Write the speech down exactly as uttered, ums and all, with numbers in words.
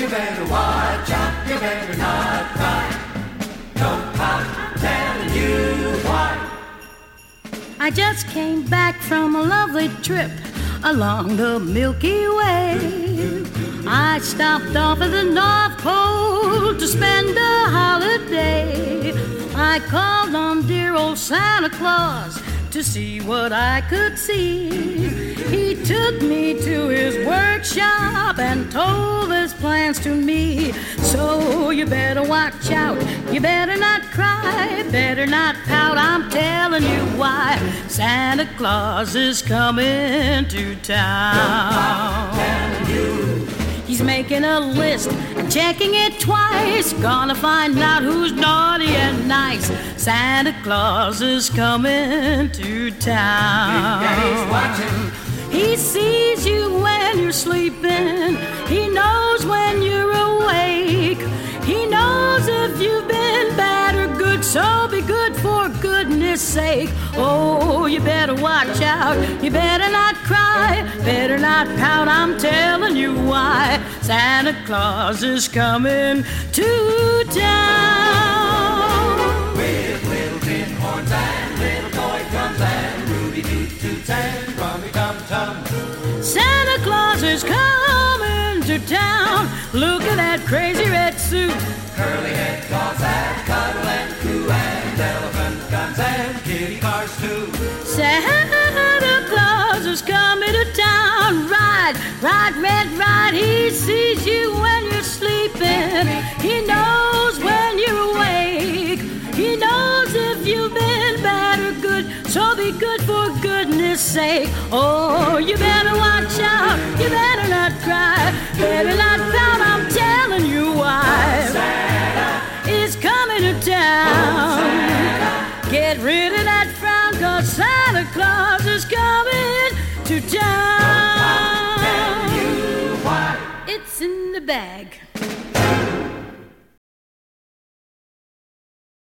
You better watch out, you better not cry. Don't pout, I'm telling you why. I just came back from a lovely trip along the Milky Way. I stopped off at the North Pole to spend a holiday. I called on dear old Santa Claus to see what I could see. He took me to his workshop and told his plans to me. So you better watch out, you better not cry, better not pout, I'm telling you why. Santa Claus is coming to town. He's making a list and checking it twice. Gonna find out who's naughty and nice. Santa Claus is coming to town. Daddy's watching. He sees you when you're sleeping. He knows when you're awake. He knows if you've been bad or good. So be good for goodness sake. Oh, you better watch out. You better not cry. Better not pout. I'm telling you why. Santa Claus is coming to town. With little tin horns and little toy drums and Ruby Toot Toots and Rummy Tum Tum. Santa Claus is coming to town. Look at that crazy red suit. Curly head dolls that cuddle and coo, and elephant guns and kitty cars too. Santa Claus is coming to town. Ride, ride, red, ride. He sees you when you're sleeping. He knows when you're awake. He knows if you've been bad or good. So be good for goodness sake. Oh, you better watch out. You better not cry. Better not pout. I'm telling you why. Santa is coming to town. Santa. Get rid of that frown, 'cause Santa Claus is coming to town. Don't pout, tell you why. It's in the bag.